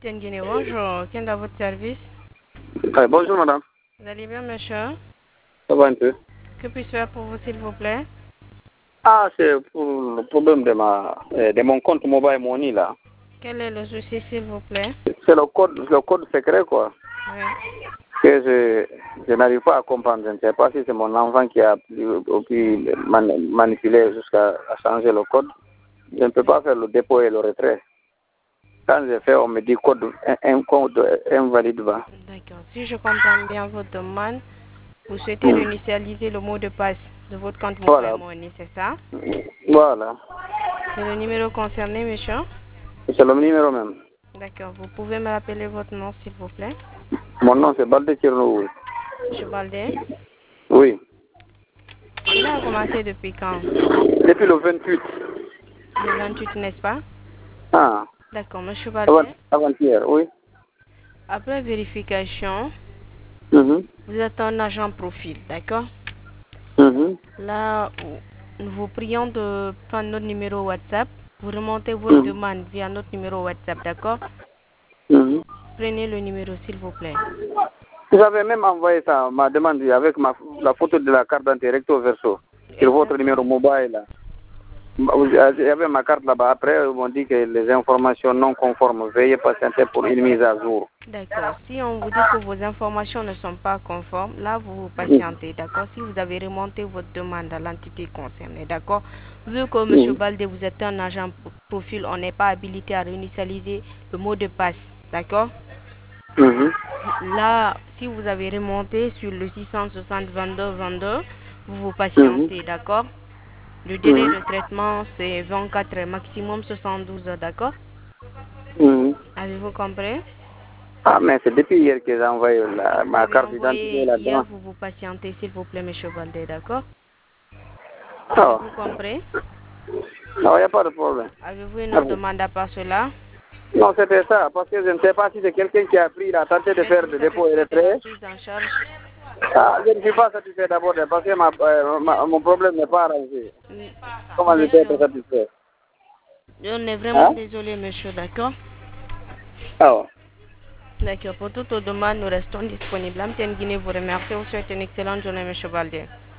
Tenguine, bonjour. Quel est à votre service? Bonjour madame. Vous allez bien, monsieur? Ça va un peu? Que puis-je faire pour vous, s'il vous plaît? Ah, c'est pour le problème de mon compte mobile money là. Quel est le souci, s'il vous plaît? C'est le code secret quoi. Oui. Que je n'arrive pas à comprendre. Je ne sais pas si c'est mon enfant qui a pu manipuler jusqu'à changer le code. Je ne peux pas faire le dépôt et le retrait. Quand je fais, on me dit un code invalide. D'accord. Si je comprends bien votre demande, vous souhaitez réinitialiser le mot de passe de votre compte mobile Voilà. money, c'est ça? Voilà. C'est le numéro concerné, monsieur? C'est le numéro même. D'accord. Vous pouvez me rappeler votre nom, s'il vous plaît? Mon nom c'est Balde Tchernoul. Monsieur Baldé. Oui. Cela a commencé depuis quand? Depuis le 28. Le 28, n'est-ce pas? Ah. D'accord, monsieur Baldé. Avant-hier, oui. Après vérification, Mhm. vous êtes un agent profil, d'accord? Mhm. Là, nous vous prions de prendre notre numéro WhatsApp. Vous remontez votre Mhm. demande via notre numéro WhatsApp, d'accord? Mhm. Prenez le numéro, s'il vous plaît. Vous avez même envoyé ça, ma demande avec la photo de la carte d'identité recto verso sur votre numéro Exactement. mobile. Là. Il y avait ma carte là-bas. Après, ils m'ont dit que les informations non conformes, veuillez patienter pour une mise à jour. D'accord. Si on vous dit que vos informations ne sont pas conformes, là, vous patientez, d'accord? Si vous avez remonté votre demande à l'entité concernée, d'accord? Vu que M. Mhm. Baldé, vous êtes un agent profil, on n'est pas habilité à réinitialiser le mot de passe, d'accord? Mhm. Là, si vous avez remonté sur le 660 22 22, vous Mhm. patientez, d'accord? Le délai Mhm. de traitement, c'est 24 heures, maximum 72 heures, d'accord? Mhm. Avez-vous compris? Ah, mais c'est depuis hier que j'ai envoyé Si vous ma avez carte d'identité envoyé hier, là-dedans. vous patientez, s'il vous plaît, M. Baldé, d'accord? Ah, Avez-vous compris? non, il n'y a pas de problème. Avez-vous une Ah autre bon. demande à part cela? Non, c'était ça, parce que je ne sais pas si c'est quelqu'un qui a pris, il a tenté de faire Êtes-vous le dépôt et satisfait de la retrait. prise en charge? Ah, je ne suis pas satisfait d'abord parce que mon problème n'est pas arrangé. Comment je Bien peux être sûr. satisfait? On est vraiment Hein? désolé, monsieur, d'accord? Ah ouais. D'accord. Pour toute demande, nous restons disponibles. Amtienne Guinée vous remercie. Vous souhaite une excellente journée, monsieur Baldé.